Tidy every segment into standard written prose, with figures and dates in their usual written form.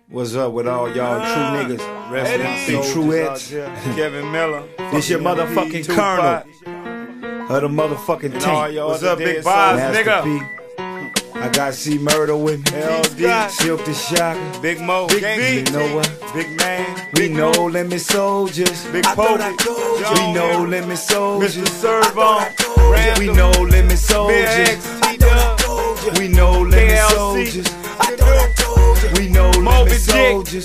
What's up with all y'all true niggas? Rest in peace, true hits. Kevin Miller. This your motherfucking Colonel of the motherfucking tank. What's up, Big Boss, nigga? P. I got C Murder with me. LD, Silk the Shocker, Big Mo, Big V. You know what? Big Man, We know limit soldiers. Big Pope, We know limit soldiers. Mr. Servon, We know limit soldiers. We know limit soldiers. We know limit soldiers.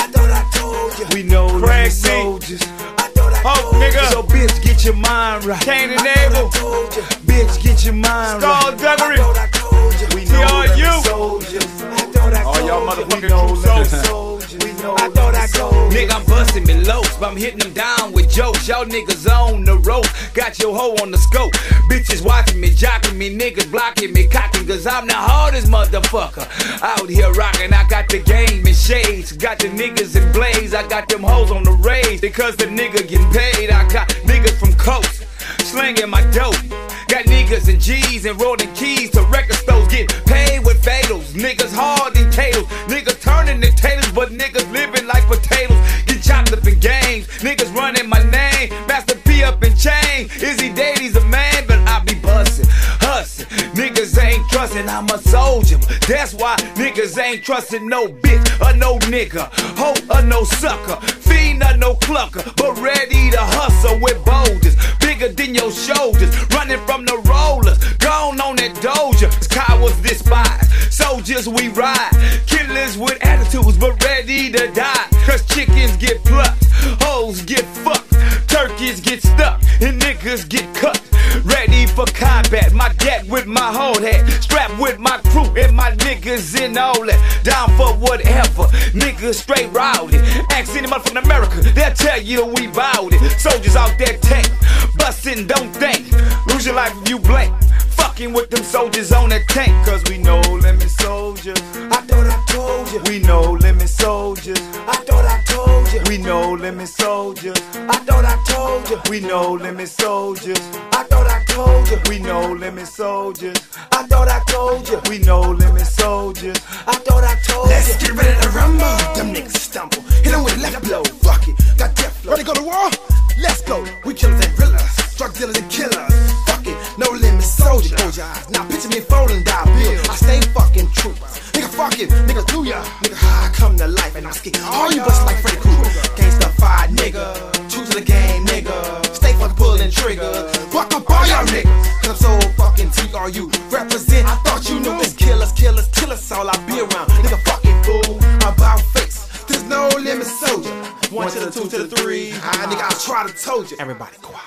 We know limit soldiers. Hope, nigga. So bitch, get your mind right. Cain and Abel, Bitch, get your mind Skull right. Duggery, We know all limit you. soldiers. all y'all motherfucking We know true limit souls. soldiers. We know limit soldiers. Nigga, I'm busting me lows, but I'm hitting them down with jokes. Y'all niggas on the road, got your hoe on the scope. Bitches watching me, jocking me, niggas blocking me, cocking, cause I'm the hardest motherfucker out here rocking. I got the game in shades, got the niggas in blaze. I got them hoes on the raise, because the nigga getting paid. I got niggas from coast, slinging my dope. Got niggas and G's and rolling keys to record stores, get paid with fatals. Niggas hard in tails, niggas turning the tailors, but niggas living like potatoes. Get chopped up in games, niggas running my name. Master P up in chain, Izzy Dady's a man, but I be bustin', hustlin'. Niggas ain't trustin', I'm a soldier. That's why niggas ain't trustin' no bitch or no nigga, hoe or no sucker, fiend or no clucker, but ready to hustle with boulders bigger than your shoulders, running from the rollers, gone on that doja. Cowards despise, soldiers we ride, killers with attitudes but ready to die. Cause chickens get plucked, hoes get fucked, turkeys get stuck, and niggas get cut. Ready for combat, my gat with my whole head, strapped with my crew and my niggas in all that. Down for whatever, niggas straight rowdy. Ask any motherfucker in America, they'll tell you we bout it. Soldiers out there tank, bustin', don't think. Lose your life if you blink. Fucking with them soldiers on that tank, cause we know limit soldiers. I thought I told you. We know limit soldiers. I thought I told you. We know limit soldiers. I thought I told you. We know limit soldiers. I thought I told you. We know limit soldiers. I thought I told you. We know limit soldiers. I thought I told Let's you. get ready to rumble. Them niggas stumble. Hit them with left blow. Fuck it. Got death flow. Ready to go to war? Let's go. We killers and thrillers. Drug dealers and killers. Fuck it. No limit soldier. Close your eyes. Now picture me folding die bill. I stay fucking true. Nigga fuck it. Nigga do ya. Nigga I come to life and I skate. All you bust like Freddy Krueger. Gangsta fight nigga. True to the game nigga. Stay fucking pulling triggers. Fuck up all y'all niggas. Cause I'm so fucking TRU. Represent. I thought you knew. It's killers, killers, killers. All I be around. Nigga fucking fool. About face. There's no limit soldier. 1 to the 2 to the 3. Nigga I try to told you. Everybody quiet.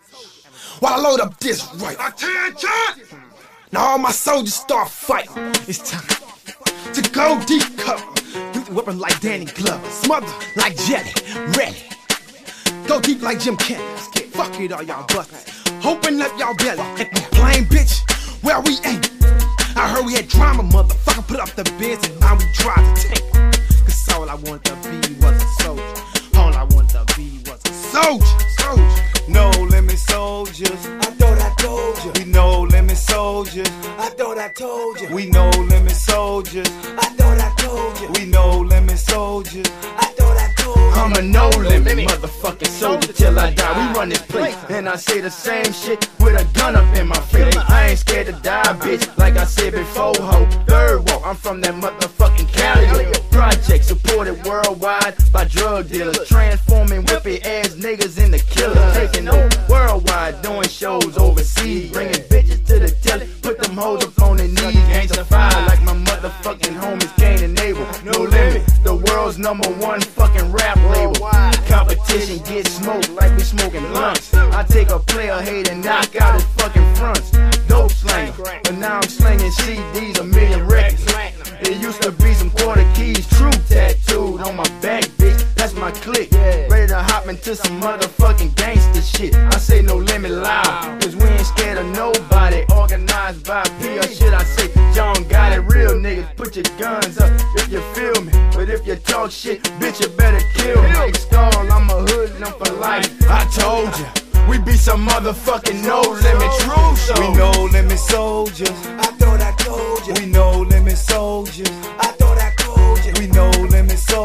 While I load up this right. Attention! Now all my soldiers start fighting. It's time to go deep cover. Use the weapon like Danny Glover. Smother like Jetty. Ready. Go deep like Jim Kennedy. Fuck it all y'all buckets. Open up y'all belly. And we playing bitch where we ain't. I heard we had drama, motherfucker. Put up the bids and now we drive the tank. Cause all I wanted to be was a soldier. All I wanted to be was a soldier. Soldier. No limit soldiers. I thought I told you. We know limit soldiers. I thought I told you. We know limit soldiers. I thought I told you. We know limit soldiers. I thought I told you. I'm a no-limit motherfucking soldier till I die. We run this place, and I say the same shit with a gun up in my face. I ain't scared to die, bitch, like I said before, ho. Third wall, I'm from that motherfucking Cali. Project supported worldwide by drug dealers, transforming whippy ass niggas into killers, taking over worldwide, doing shows overseas, bringing bitches to the telly, put them hoes up on their knees, gangsta fire like my motherfucking homies Cain and Abel. No limit, the world's #1 fucking rap label. Competition gets smoked like we smoking blunts. I take a player hate and knock out his fucking fronts. Dope slanger, but now I'm slinging CDs, a million records. There used to be some quarter keys, true tattooed on my back, bitch. That's my clique. Ready to hop into some motherfucking gangster shit. I say no limit loud, cause we ain't scared of nobody. Organized by P or shit, I say John got it. Real niggas, put your guns up if you feel me. But if you talk shit, bitch, you better kill me. Like Skull, I'm a hoodlum for life. I told you, we be some motherfucking no limit true show. We know limit soldiers. I thought I told you. We know limit soldiers. I thought I told you. We know limit soldiers.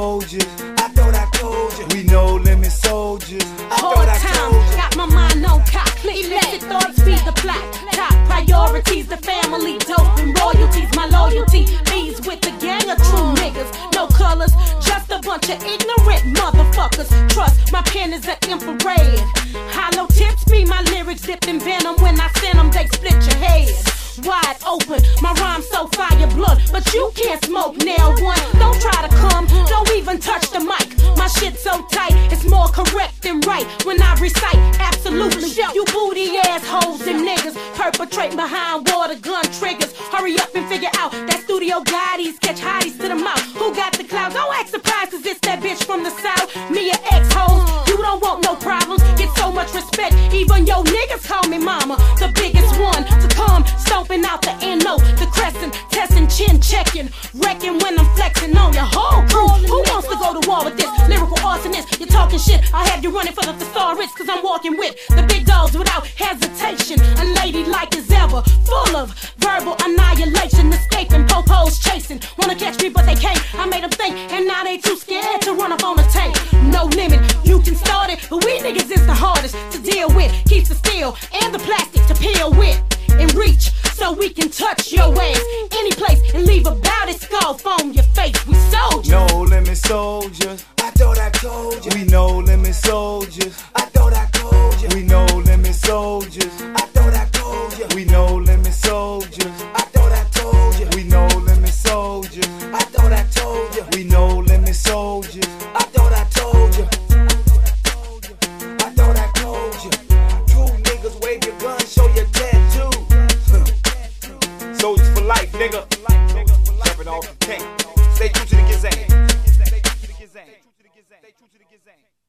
true niggas, no colors, just a bunch of ignorant motherfuckers. Trust, my pen is an infrared. Hollow tips be my lyrics dipped in venom. When I send them, they split your head wide open. My rhyme's so fire blunt, but you can't smoke nail one. Don't try to come, don't even touch the mic. My shit so tight, it's more correct than right. When I recite, absolutely, you booty assholes and niggas perpetrating behind water gun triggers. Hurry up and figure out that studio guides catch hotties to the mouth. Who got the clout? Don't act surprised, cause it's that bitch from the south. Me and ex-hoes, you don't want no problems. Get so much respect, even your niggas call me mama. The biggest one to come, stomping out the NO, the crescent, testing, chin checking, wrecking when I'm flexing on your whole crew. Who wants to go to war with this lyrical arsonist? You're talking shit, I'll have you running for the thesaurus, cause I'm walking with the big dogs without hesitation. A lady like as ever, full of verbal annihilation, escaping, popos chasing. Wanna catch me but they can't, I made them think, and now they too scared to run up on a tank. No limit, you can start it, but we niggas is the hardest to deal with. Keeps the steel and the plastic to peel with and reach, so we can touch your ass any place and leave about it scarf on your face. We soldiers. No limit soldiers. I thought I told you. We no limit soldiers. I thought I told you. We no limit soldiers. I thought I told you. We no limit soldiers. I thought I told you. We no limit soldiers. I thought I told you. We no limit soldiers. I thought I told you. I thought I told you. True niggas, wave your gun, show your tattoo. Soldiers for life, nigga. Jumping off the tank. Stay true to the gizang. Stay true to the gizang.